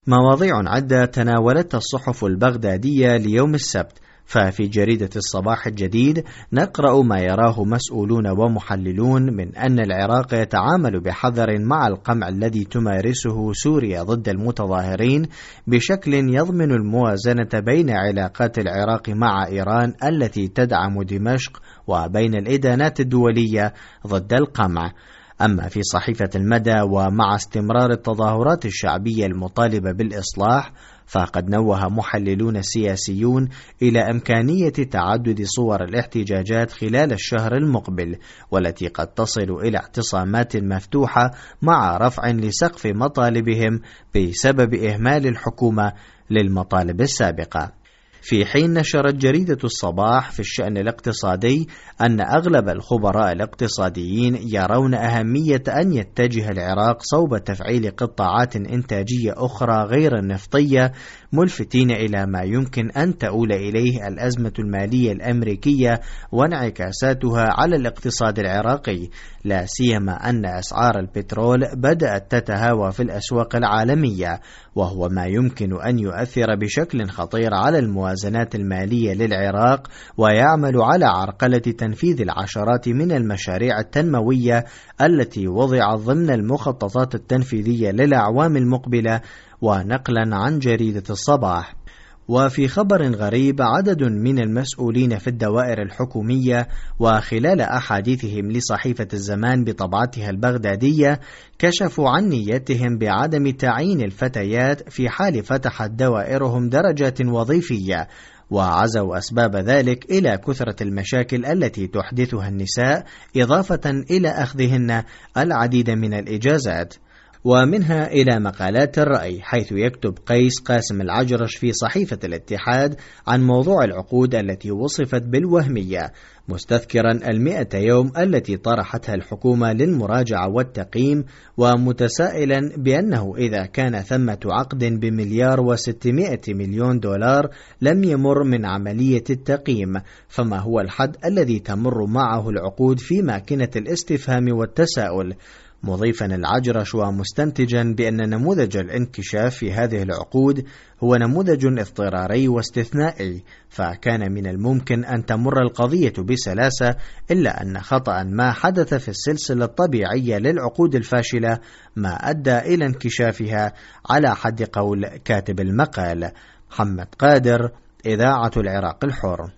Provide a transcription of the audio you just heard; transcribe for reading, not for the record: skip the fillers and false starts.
مواضيع عدة تناولتها الصحف البغدادية ليوم السبت. ففي جريدة الصباح الجديد نقرأ ما يراه مسؤولون ومحللون من أن العراق يتعامل بحذر مع القمع الذي تمارسه سوريا ضد المتظاهرين بشكل يضمن الموازنة بين علاقات العراق مع إيران التي تدعم دمشق وبين الإدانات الدولية ضد القمع. أما في صحيفة المدى ومع استمرار التظاهرات الشعبية المطالبة بالإصلاح، فقد نوه محللون سياسيون إلى إمكانية تعدد صور الاحتجاجات خلال الشهر المقبل، والتي قد تصل إلى اعتصامات مفتوحة مع رفع لسقف مطالبهم بسبب إهمال الحكومة للمطالب السابقة. في حين نشرت جريدة الصباح في الشأن الاقتصادي أن أغلب الخبراء الاقتصاديين يرون أهمية أن يتجه العراق صوب تفعيل قطاعات إنتاجية أخرى غير النفطية، ملفتين إلى ما يمكن أن تؤول إليه الأزمة المالية الأمريكية وانعكاساتها على الاقتصاد العراقي، لا سيما أن أسعار البترول بدأت تتهاوى في الأسواق العالمية، وهو ما يمكن أن يؤثر بشكل خطير على الموازنات المالية للعراق ويعمل على عرقلة تنفيذ العشرات من المشاريع التنموية التي وضعت ضمن المخططات التنفيذية للأعوام المقبلة. ونقلا عن جريدة الصباح، وفي خبر غريب، عدد من المسؤولين في الدوائر الحكومية وخلال أحاديثهم لصحيفة الزمان بطبعتها البغدادية كشفوا عن نيتهم بعدم تعيين الفتيات في حال فتحت دوائرهم درجات وظيفية، وعزوا أسباب ذلك إلى كثرة المشاكل التي تحدثها النساء إضافة إلى أخذهن العديد من الإجازات. ومنها إلى مقالات الرأي، حيث يكتب قيس قاسم العجرش في صحيفة الاتحاد عن موضوع العقود التي وصفت بالوهمية، مستذكرا 100 يوم التي طرحتها الحكومة للمراجعة والتقييم، ومتسائلا بأنه إذا كان ثمة عقد ب1,600,000,000 لم يمر من عملية التقييم، فما هو الحد الذي تمر معه العقود في ماكنة الاستفهام والتساؤل؟ مضيفا العجرش ومستنتجا بأن نموذج الانكشاف في هذه العقود هو نموذج اضطراري واستثنائي، فكان من الممكن أن تمر القضية بسلاسة، إلا أن خطأ ما حدث في السلسلة الطبيعية للعقود الفاشلة ما أدى إلى انكشافها، على حد قول كاتب المقال. محمد قادر، إذاعة العراق الحر.